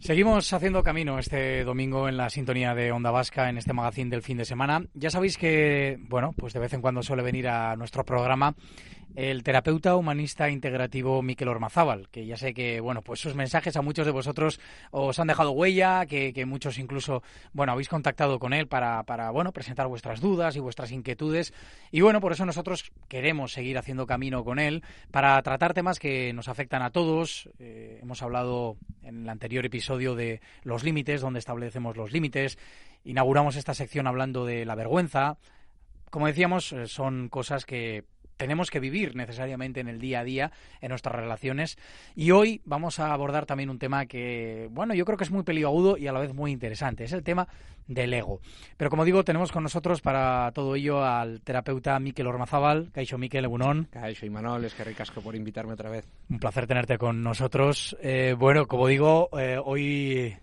Seguimos haciendo camino este domingo en la sintonía de Onda Vasca, en este magazín del fin de semana. Ya sabéis que, bueno, pues de vez en cuando suele venir a nuestro programa el terapeuta humanista integrativo Mikel Ormazábal, que ya sé que, bueno, pues sus mensajes a muchos de vosotros os han dejado huella, que muchos incluso, bueno, habéis contactado con él para bueno, presentar vuestras dudas y vuestras inquietudes. Y bueno, por eso nosotros queremos seguir haciendo camino con él para tratar temas que nos afectan a todos. Hemos hablado en el anterior episodio de los límites, donde establecemos los límites. Inauguramos esta sección hablando de la vergüenza. Como decíamos, son cosas que tenemos que vivir necesariamente en el día a día, en nuestras relaciones. Y hoy vamos a abordar también un tema que, bueno, yo creo que es muy peliagudo y a la vez muy interesante. Es el tema del ego. Pero como digo, tenemos con nosotros para todo ello al terapeuta Mikel Ormazábal. Kaixo, Mikel, egunon. Kaixo, Imanol, es que ricasco por invitarme otra vez. Un placer tenerte con nosotros. Bueno, como digo, hoy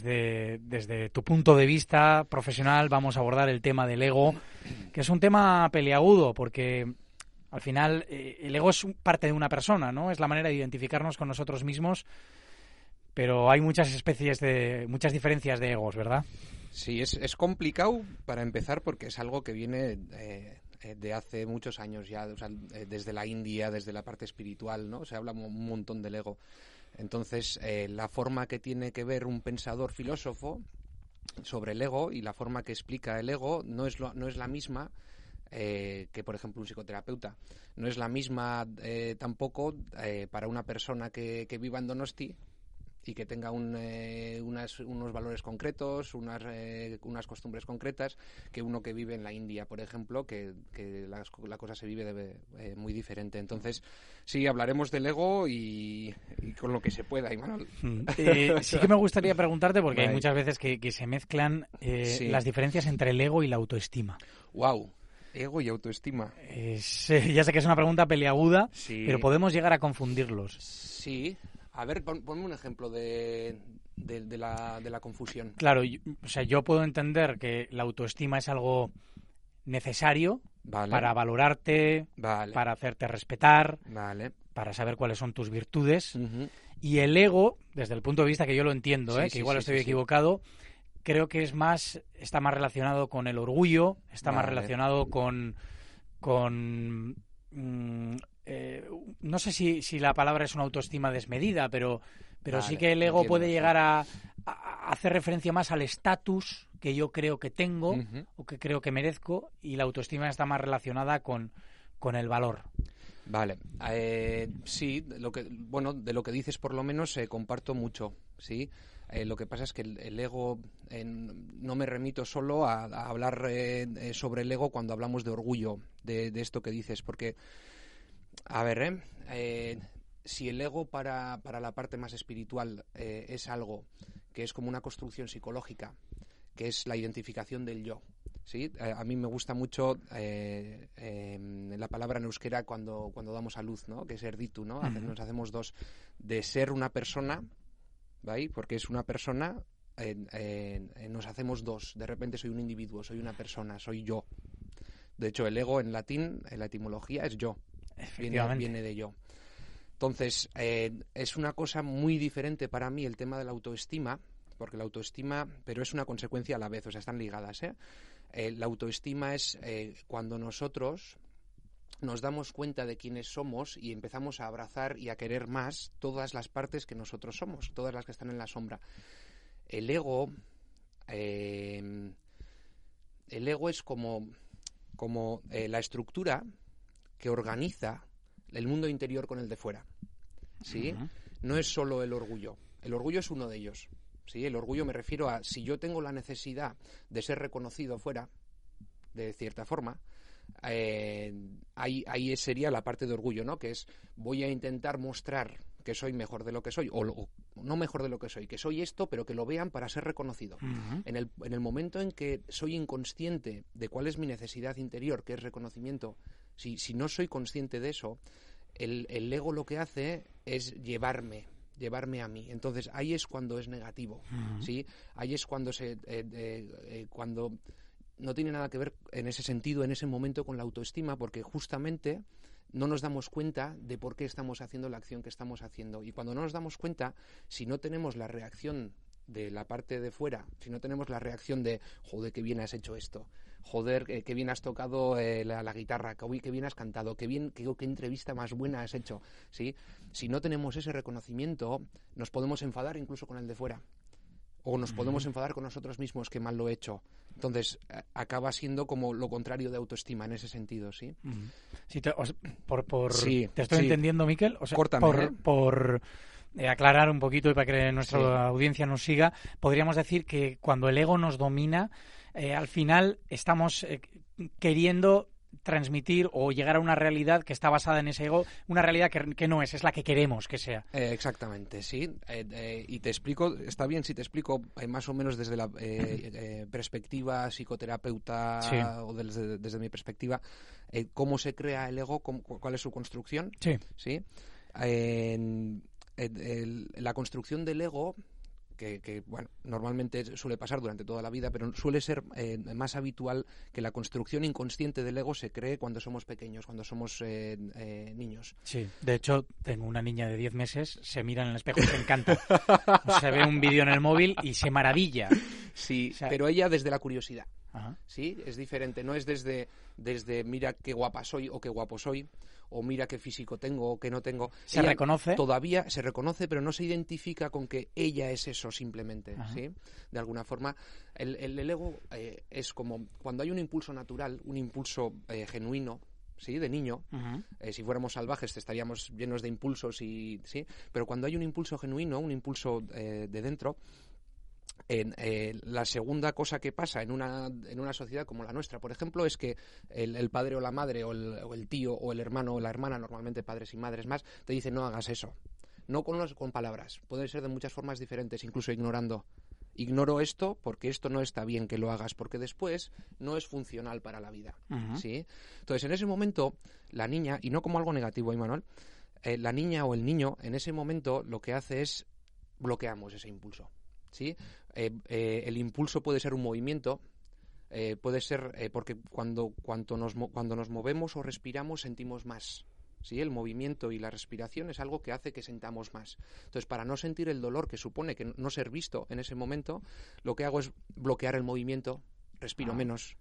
desde tu punto de vista profesional vamos a abordar el tema del ego, que es un tema peliagudo porque al final el ego es parte de una persona, ¿no? Es la manera de identificarnos con nosotros mismos, pero hay muchas muchas diferencias de egos, ¿verdad? Sí, es complicado para empezar porque es algo que viene de hace muchos años ya, o sea, desde la India, desde la parte espiritual, ¿no? Se habla un montón del ego. Entonces, la forma que tiene que ver un pensador filósofo sobre el ego y la forma que explica el ego no es la misma que, por ejemplo, un psicoterapeuta. No es la misma tampoco para una persona que viva en Donosti y que tenga unos valores concretos, unas costumbres concretas, que uno que vive en la India, por ejemplo, que la cosa se vive muy diferente. Entonces, sí, hablaremos del ego y con lo que se pueda, Imanol. Sí que me gustaría preguntarte, porque Vale. hay muchas veces que se mezclan Sí. las diferencias entre el ego y la autoestima. ¡Wow! Ego y autoestima. Ya sé que es una pregunta peliaguda, Sí. pero podemos llegar a confundirlos. Sí. A ver, ponme un ejemplo de la confusión. Claro, yo puedo entender que la autoestima es algo necesario Vale. para valorarte, Vale. para hacerte respetar, Vale. para saber cuáles son tus virtudes. Uh-huh. Y el ego, desde el punto de vista que yo lo entiendo, Sí, que sí, igual sí, estoy sí, equivocado, creo que está más relacionado con el orgullo, está más Vale. relacionado con no sé si la palabra es una autoestima desmedida, pero Vale, sí que el ego entiendo, puede sí. llegar a hacer referencia más al estatus que yo creo que tengo Uh-huh. o que creo que merezco, y la autoestima está más relacionada con el valor. Vale. Sí, de lo que dices por lo menos comparto mucho, ¿sí? Lo que pasa es que el ego, no me remito solo a hablar sobre el ego cuando hablamos de orgullo, de esto que dices, porque, a ver, si el ego para la parte más espiritual es algo que es como una construcción psicológica, que es la identificación del yo, ¿sí? A mí me gusta mucho la palabra en euskera cuando damos a luz, ¿no? Que es erditu, ¿no? Uh-huh. Nos hacemos dos, de ser una persona, ¿vale? Porque es una persona, nos hacemos dos. De repente soy un individuo, soy una persona, soy yo. De hecho, el ego en latín, en la etimología, es yo. Viene de yo. Entonces, es una cosa muy diferente para mí el tema de la autoestima, porque la autoestima, pero es una consecuencia a la vez, o sea, están ligadas, ¿eh? La autoestima es cuando nosotros nos damos cuenta de quiénes somos y empezamos a abrazar y a querer más todas las partes que nosotros somos, todas las que están en la sombra. El ego es como la estructura que organiza el mundo interior con el de fuera, ¿sí? Uh-huh. No es solo el orgullo. El orgullo es uno de ellos, ¿sí? El orgullo me refiero a si yo tengo la necesidad de ser reconocido fuera, de cierta forma, ahí sería la parte de orgullo, ¿no? Que es, voy a intentar mostrar que soy mejor de lo que soy, o no mejor de lo que soy esto, pero que lo vean para ser reconocido. Uh-huh. En el momento en que soy inconsciente de cuál es mi necesidad interior, que es reconocimiento, si no soy consciente de eso, el ego lo que hace es llevarme a mí. Entonces ahí es cuando es negativo, uh-huh. ¿sí? Ahí es cuando cuando no tiene nada que ver en ese sentido, en ese momento, con la autoestima, porque justamente no nos damos cuenta de por qué estamos haciendo la acción que estamos haciendo. Y cuando no nos damos cuenta, si no tenemos la reacción de la parte de fuera, si no tenemos la reacción de, joder, qué bien has hecho esto, joder, qué bien has tocado la guitarra, qué bien has cantado, qué entrevista más buena has hecho, ¿sí? Si no tenemos ese reconocimiento, nos podemos enfadar incluso con el de fuera. O nos podemos enfadar con nosotros mismos que mal lo he hecho. Entonces, acaba siendo como lo contrario de autoestima en ese sentido, ¿sí? Sí, sí, ¿te estoy entendiendo, Miquel? O sea, córtame, por aclarar un poquito y para que nuestra audiencia nos siga, podríamos decir que cuando el ego nos domina, al final estamos queriendo transmitir o llegar a una realidad que está basada en ese ego, una realidad que no es la que queremos que sea. Exactamente, sí. Y te explico, está bien si te explico más o menos desde la perspectiva psicoterapeuta o desde mi perspectiva, cómo se crea el ego, cuál es su construcción. ¿Sí? La construcción del ego, que bueno, normalmente suele pasar durante toda la vida, pero suele ser más habitual que la construcción inconsciente del ego se cree cuando somos pequeños, cuando somos niños. Sí, de hecho, tengo una niña de 10 meses, se mira en el espejo y se encanta. Se ve un vídeo en el móvil y se maravilla. Sí, o sea, pero ella desde la curiosidad. Ajá. Sí, es diferente, no es desde mira qué guapa soy o qué guapo soy, o mira qué físico tengo o qué no tengo. Se reconoce. Todavía se reconoce, pero no se identifica con que ella es eso simplemente, ¿sí? De alguna forma, el ego es como cuando hay un impulso natural, un impulso genuino, ¿sí? De niño. Si fuéramos salvajes estaríamos llenos de impulsos, ¿sí? Pero cuando hay un impulso genuino, un impulso de dentro, la segunda cosa que pasa en una sociedad como la nuestra, por ejemplo, es que el padre o la madre o el tío o el hermano o la hermana, normalmente padres y madres más, te dicen no hagas eso. No con palabras, puede ser de muchas formas diferentes, incluso ignorando. Ignoro esto porque esto no está bien que lo hagas, porque después no es funcional para la vida. ¿Sí? Entonces, en ese momento, la niña, y no como algo negativo, Imanol, la niña o el niño, en ese momento, lo que hace es bloqueamos ese impulso. ¿Sí? El impulso puede ser un movimiento, puede ser porque cuando nos movemos o respiramos sentimos más. ¿Sí? El movimiento y la respiración es algo que hace que sentamos más. Entonces, para no sentir el dolor que supone que no ser visto en ese momento, lo que hago es bloquear el movimiento, respiro menos.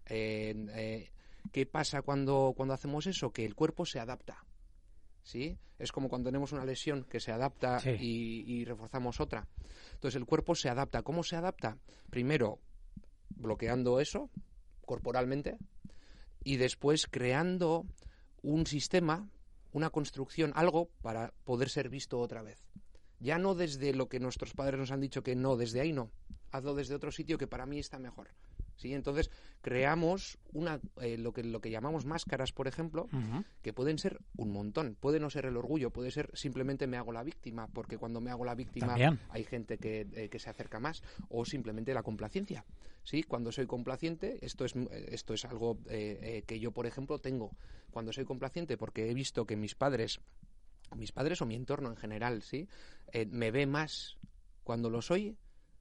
¿Qué pasa cuando hacemos eso? Que el cuerpo se adapta. ¿Sí? Es como cuando tenemos una lesión que se adapta y reforzamos otra. Entonces el cuerpo se adapta. ¿Cómo se adapta? Primero bloqueando eso corporalmente y después creando un sistema, una construcción, algo para poder ser visto otra vez. Ya no desde lo que nuestros padres nos han dicho que no, desde ahí no. Hazlo desde otro sitio que para mí está mejor. ¿Sí? Entonces creamos lo que llamamos máscaras, por ejemplo, que pueden ser un montón. Puede no ser el orgullo, puede ser simplemente me hago la víctima, porque cuando me hago la víctima también hay gente que se acerca más, o simplemente la complacencia. ¿Sí? Cuando soy complaciente, esto es algo que yo, por ejemplo, tengo. Cuando soy complaciente, porque he visto que mis padres o mi entorno en general, ¿sí? Me ve más cuando lo soy.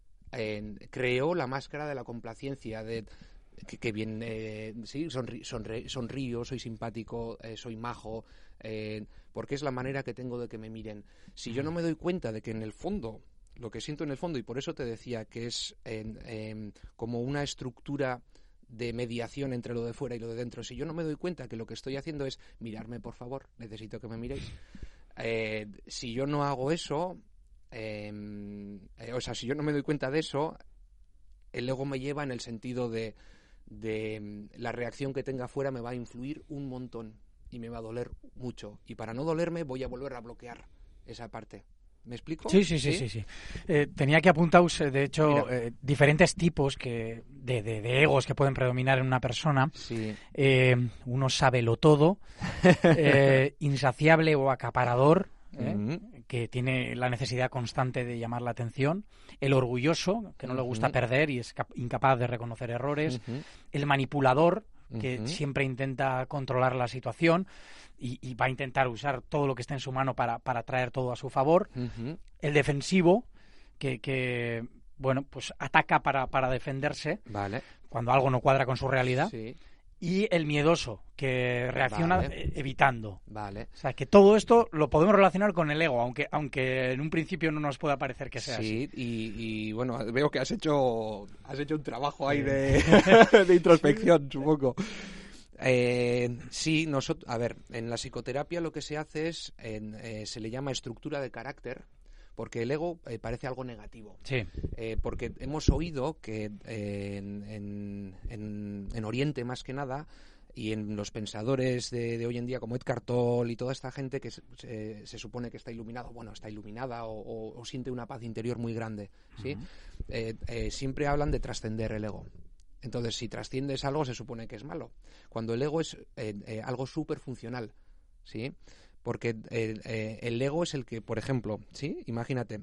Creó la máscara de la complacencia, de que bien, sí, sonrío, soy simpático, soy majo, porque es la manera que tengo de que me miren. Si yo no me doy cuenta de que en el fondo, lo que siento en el fondo, y por eso te decía que es como una estructura de mediación entre lo de fuera y lo de dentro, si yo no me doy cuenta que lo que estoy haciendo es mirarme, por favor, necesito que me miréis, si yo no hago eso, si yo no me doy cuenta de eso, el ego me lleva en el sentido de la reacción que tenga afuera me va a influir un montón y me va a doler mucho, y para no dolerme voy a volver a bloquear esa parte. ¿Me explico? Sí. Tenía que apuntaros, de hecho, diferentes tipos de egos que pueden predominar en una persona. Sí. Uno sábelo-todo, insaciable o acaparador, que tiene la necesidad constante de llamar la atención. El orgulloso, que no le gusta perder y es incapaz de reconocer errores. El manipulador, que siempre intenta controlar la situación y va a intentar usar todo lo que esté en su mano para traer todo a su favor. El defensivo, que bueno, pues ataca para defenderse, vale, cuando algo no cuadra con su realidad. Sí. y el miedoso, que reacciona evitando. Vale. O sea, que todo esto lo podemos relacionar con el ego, aunque en un principio no nos pueda parecer que sea así. Sí, y bueno, veo que has hecho un trabajo ahí de introspección, supongo. Sí, a ver, en la psicoterapia lo que se hace es, se le llama estructura de carácter, porque el ego parece algo negativo. Sí. Porque hemos oído que en Oriente, más que nada, y en los pensadores de hoy en día, como Eckhart Tolle y toda esta gente que se supone que está iluminado, bueno, está iluminada o siente una paz interior muy grande, ¿sí? Siempre hablan de trascender el ego. Entonces, si trasciendes algo, se supone que es malo. Cuando el ego es algo súper funcional, ¿sí? Porque el ego es el que, por ejemplo, ¿sí? Imagínate,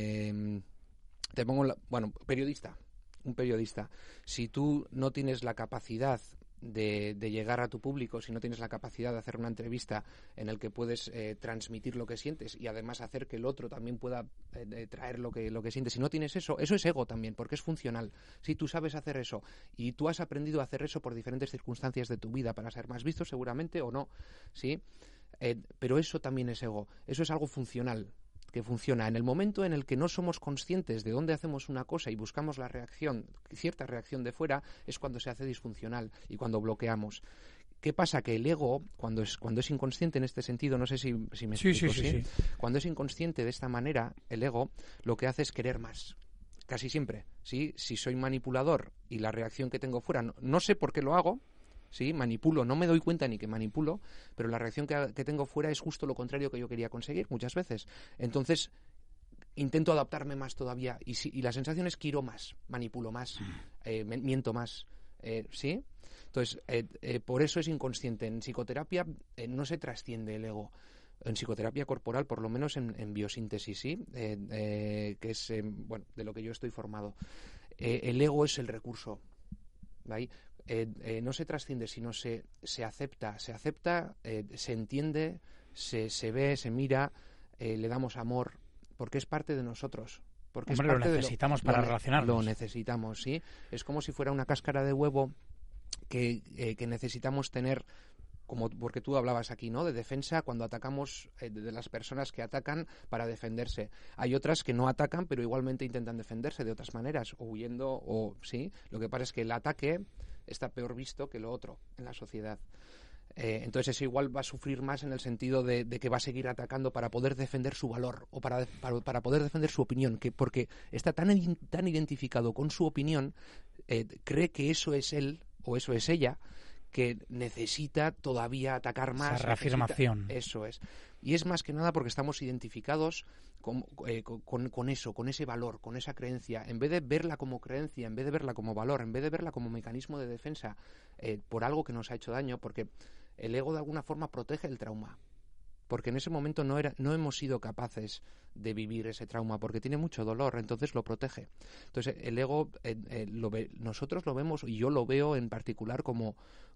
te pongo, periodista, un periodista. Si tú no tienes la capacidad de llegar a tu público, si no tienes la capacidad de hacer una entrevista en el que puedes transmitir lo que sientes y además hacer que el otro también pueda traer lo que sientes, si no tienes eso es ego también, porque es funcional. Si tú sabes hacer eso y tú has aprendido a hacer eso por diferentes circunstancias de tu vida para ser más visto seguramente o no, ¿sí? Pero eso también es ego, eso es algo funcional, que funciona. En el momento en el que no somos conscientes de dónde hacemos una cosa y buscamos la reacción, cierta reacción de fuera, es cuando se hace disfuncional y cuando bloqueamos. ¿Qué pasa? Que el ego, cuando es inconsciente en este sentido, no sé si me explico, ¿sí? Cuando es inconsciente de esta manera, el ego lo que hace es querer más. Casi siempre, ¿sí? Si soy manipulador y la reacción que tengo fuera, no sé por qué lo hago, ¿sí? Manipulo, no me doy cuenta ni que manipulo, pero la reacción que tengo fuera es justo lo contrario que yo quería conseguir muchas veces. Entonces, intento adaptarme más todavía y la sensación es quiero más, manipulo más, miento más, ¿sí? Entonces, por eso es inconsciente. En psicoterapia no se trasciende el ego. En psicoterapia corporal, por lo menos en biosíntesis, ¿sí? Que es, de lo que yo estoy formado. El ego es el recurso, ¿vale? No se trasciende, sino se acepta, se entiende, se ve, se mira, le damos amor, porque es parte de nosotros. Porque Hombre, es parte lo necesitamos para relacionarnos. Lo necesitamos, ¿sí? Es como si fuera una cáscara de huevo que necesitamos tener, como porque tú hablabas aquí, ¿no? De defensa cuando atacamos, de las personas que atacan para defenderse. Hay otras que no atacan, pero igualmente intentan defenderse de otras maneras, o huyendo, o sí. Lo que pasa es que el ataque está peor visto que lo otro en la sociedad. Entonces eso igual va a sufrir más en el sentido de que va a seguir atacando para poder defender su valor o para poder defender su opinión, porque está tan identificado con su opinión, cree que eso es él o eso es ella, que necesita todavía atacar más. Esa reafirmación. Eso es. Y es más que nada porque estamos identificados con eso, con ese valor, con esa creencia. En vez de verla como creencia, en vez de verla como valor, en vez de verla como mecanismo de defensa por algo que nos ha hecho daño, porque el ego de alguna forma protege el trauma. Porque en ese momento no hemos sido capaces de vivir ese trauma, porque tiene mucho dolor, entonces lo protege. Entonces el ego, nosotros lo vemos, y yo lo veo en particular como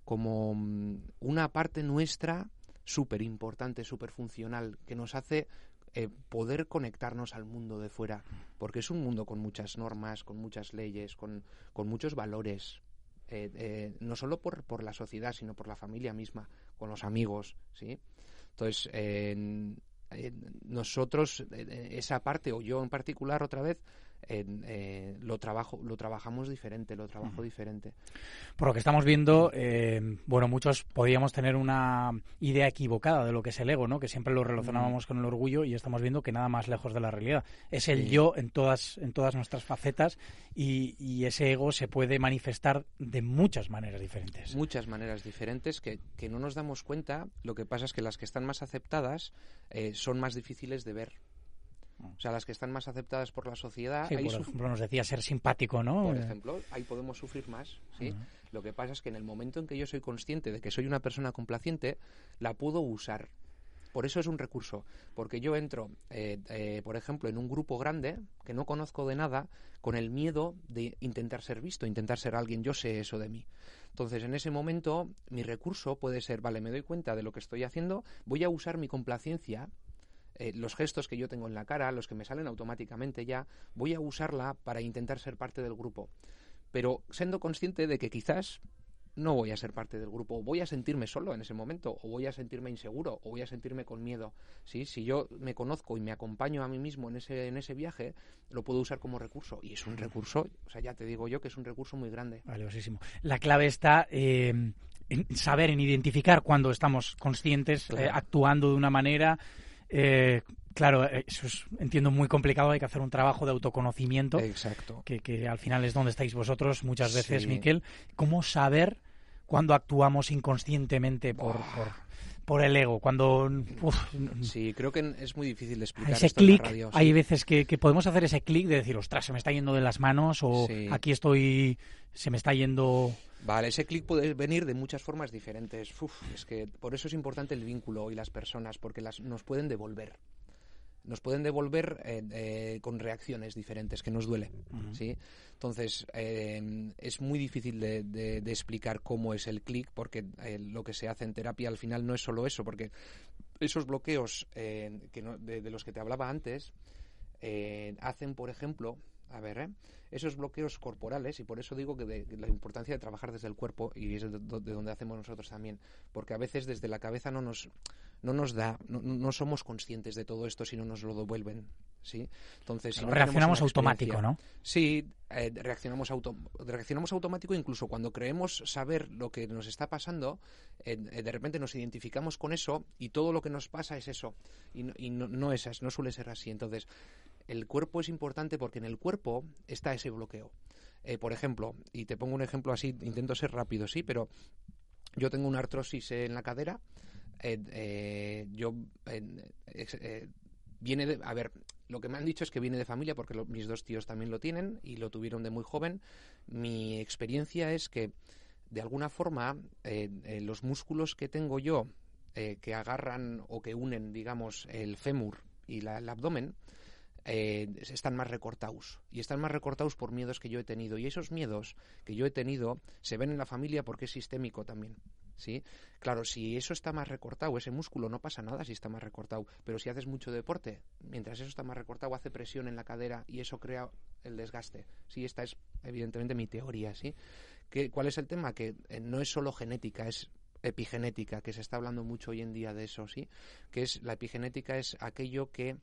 una parte nuestra súper importante, súper funcional, que nos hace poder conectarnos al mundo de fuera, porque es un mundo con muchas normas, con muchas leyes, con muchos valores, no solo por la sociedad, sino por la familia misma, con los amigos, ¿sí? Entonces, nosotros, esa parte, o yo en particular otra vez, lo trabajamos diferente, lo trabajo diferente. Por lo que estamos viendo, muchos podríamos tener una idea equivocada de lo que es el ego, ¿no? Que siempre lo relacionábamos con el orgullo, y estamos viendo que nada más lejos de la realidad. Es el yo en todas nuestras facetas, y ese ego se puede manifestar de muchas maneras diferentes. Muchas maneras diferentes que no nos damos cuenta. Lo que pasa es que las que están más aceptadas son más difíciles de ver. O sea, las que están más aceptadas por la sociedad... Sí, por ejemplo, nos decía ser simpático, ¿no? Por ejemplo, ahí podemos sufrir más, ¿sí? Lo que pasa es que en el momento en que yo soy consciente de que soy una persona complaciente, la puedo usar. Por eso es un recurso. Porque yo entro, por ejemplo, en un grupo grande, que no conozco de nada, con el miedo de intentar ser visto, intentar ser alguien. Yo sé eso de mí. Entonces, en ese momento, mi recurso puede ser, vale, me doy cuenta de lo que estoy haciendo, voy a usar mi complacencia, los gestos que yo tengo en la cara, los que me salen automáticamente ya, voy a usarla para intentar ser parte del grupo. Pero siendo consciente de que quizás no voy a ser parte del grupo, o voy a sentirme solo en ese momento, o voy a sentirme inseguro, o voy a sentirme con miedo, ¿sí? Si yo me conozco y me acompaño a mí mismo en ese viaje, lo puedo usar como recurso, y es un recurso, o sea, ya te digo yo que es un recurso muy grande. Valiosísimo. La clave está en saber, en identificar cuando estamos conscientes, Claro. actuando de una manera. Claro, eso es, entiendo, muy complicado. Hay que hacer un trabajo de autoconocimiento. Exacto. Que al final es donde estáis vosotros muchas veces, Sí. Miquel. ¿Cómo saber cuando actuamos inconscientemente por el ego? Cuando... Sí, creo que es muy difícil de explicar ese esto en la clic, radio. hay Sí. veces que podemos hacer ese clic de decir, ostras, se me está yendo de las manos, o Sí. aquí se me está yendo... Vale, ese clic puede venir de muchas formas diferentes. Es que por eso es importante el vínculo y las personas, porque nos pueden devolver. Nos pueden devolver con reacciones diferentes, que nos duele, ¿sí? Entonces, es muy difícil de explicar cómo es el clic, porque lo que se hace en terapia al final no es solo eso, porque esos bloqueos de los que te hablaba antes hacen, por ejemplo... esos bloqueos corporales, y por eso digo que de la importancia de trabajar desde el cuerpo, y es de donde hacemos nosotros también, porque a veces desde la cabeza no somos conscientes de todo esto si no nos lo devuelven, ¿sí? Entonces, si no reaccionamos automático, ¿no? Sí, reaccionamos automático, incluso cuando creemos saber lo que nos está pasando, de repente nos identificamos con eso y todo lo que nos pasa es eso, y no suele ser así. Entonces, el cuerpo es importante porque en el cuerpo está ese bloqueo. Por ejemplo, y te pongo un ejemplo así, intento ser rápido, sí, pero yo tengo una artrosis en la cadera. Viene de... A ver, lo que me han dicho es que viene de familia porque mis dos tíos también lo tienen y lo tuvieron de muy joven. Mi experiencia es que, de alguna forma, los músculos que tengo yo, que agarran o que unen, digamos, el fémur y el abdomen, están más recortados, y están más recortados por miedos que yo he tenido, y esos miedos que yo he tenido se ven en la familia porque es sistémico también, ¿sí? Claro, si eso está más recortado, ese músculo, no pasa nada si está más recortado, pero si haces mucho deporte, mientras eso está más recortado, hace presión en la cadera y eso crea el desgaste, ¿sí? Esta es evidentemente mi teoría, ¿sí? ¿Cuál es el tema? Que no es solo genética, es epigenética, que se está hablando mucho hoy en día de eso, ¿sí? Que es, la epigenética es aquello que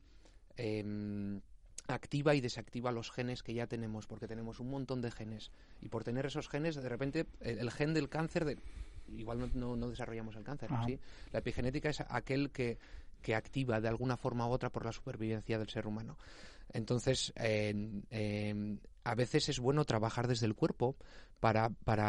activa y desactiva los genes que ya tenemos, porque tenemos un montón de genes, y por tener esos genes, de repente el gen del cáncer igual no desarrollamos el cáncer, ¿sí? La epigenética es aquel que activa de alguna forma u otra por la supervivencia del ser humano. Entonces, a veces es bueno trabajar desde el cuerpo para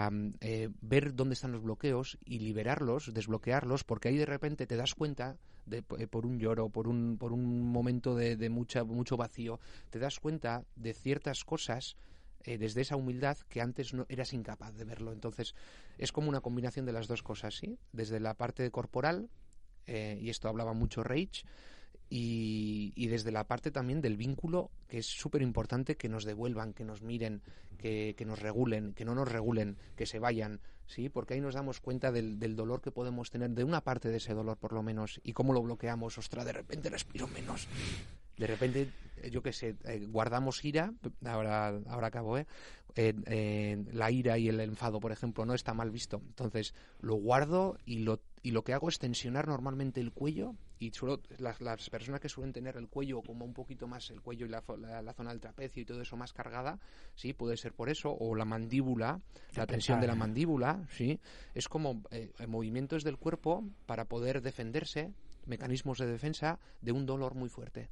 ver dónde están los bloqueos y liberarlos, desbloquearlos, porque ahí de repente te das cuenta, por un lloro, por un momento de mucho vacío, te das cuenta de ciertas cosas desde esa humildad que antes no eras incapaz de verlo. Entonces, es como una combinación de las dos cosas, ¿sí? Desde la parte corporal, y esto hablaba mucho Reich, y desde la parte también del vínculo, que es súper importante que nos devuelvan, que nos miren, que nos regulen, que no nos regulen, que se vayan, ¿sí? Porque ahí nos damos cuenta del dolor que podemos tener, de una parte de ese dolor por lo menos, y cómo lo bloqueamos. Ostras, de repente respiro menos. De repente, yo qué sé, guardamos ira, ahora acabo, la ira y el enfado, por ejemplo, no está mal visto. Entonces, lo guardo y lo que hago es tensionar normalmente el cuello, y las personas que suelen tener el cuello como un poquito más, el cuello y la zona del trapecio y todo eso más cargada, sí, puede ser por eso, o la mandíbula, la tensión de la mandíbula, sí, es como movimientos del cuerpo para poder defenderse, mecanismos de defensa de un dolor muy fuerte.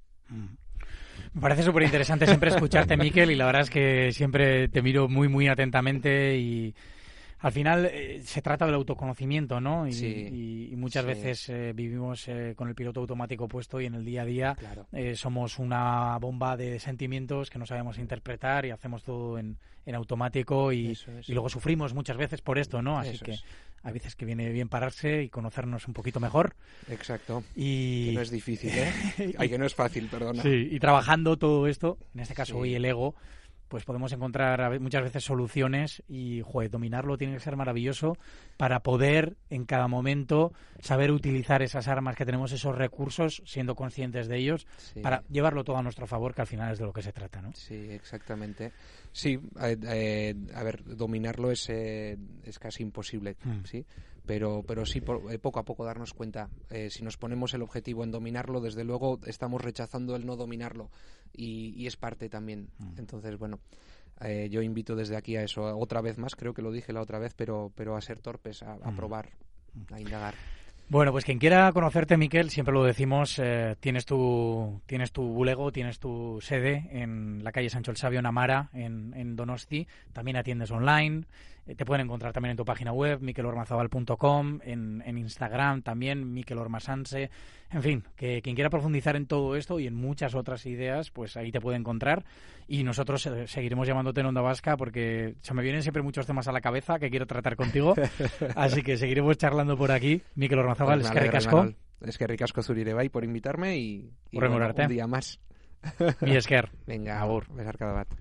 Me parece súper interesante siempre escucharte, Miquel, y la verdad es que siempre te miro muy, muy atentamente, y al final se trata del autoconocimiento, ¿no? Y muchas veces vivimos con el piloto automático puesto, y en el día a día somos una bomba de sentimientos que no sabemos interpretar y hacemos todo en automático, y luego sufrimos muchas veces por esto, ¿no? Así que hay veces que viene bien pararse y conocernos un poquito mejor. Exacto. Y que no es difícil, ¿eh? Que no es fácil, perdona. Sí, y trabajando todo esto, en este caso hoy el ego, pues podemos encontrar muchas veces soluciones y, dominarlo tiene que ser maravilloso para poder en cada momento saber utilizar esas armas que tenemos, esos recursos, siendo conscientes de ellos, para llevarlo todo a nuestro favor, que al final es de lo que se trata, ¿no? Sí, exactamente. Sí, a ver, dominarlo es casi imposible, ¿sí? Pero sí, poco a poco darnos cuenta. Si nos ponemos el objetivo en dominarlo, desde luego estamos rechazando el no dominarlo y es parte también. Entonces, bueno, yo invito desde aquí a eso. Otra vez más, creo que lo dije la otra vez, pero a ser torpes, a probar, a indagar. Bueno, pues quien quiera conocerte, Mikel, siempre lo decimos, tienes tu bulego, tienes tu sede en la calle Sancho el Sabio, en Amara, en Donosti. También atiendes online. Te pueden encontrar también en tu página web, mikelormazabal.com, en Instagram también, Mikel Ormasanse. En fin, que quien quiera profundizar en todo esto y en muchas otras ideas, pues ahí te puede encontrar. Y nosotros seguiremos llamándote en Onda Vasca porque se me vienen siempre muchos temas a la cabeza que quiero tratar contigo. Así que seguiremos charlando por aquí. Mikel Ormazabal, pues eskerrik asko. Eskerrik asko zuri ere bai por invitarme y bueno, un día más. Mi esker. Venga, agur. besarkada bat.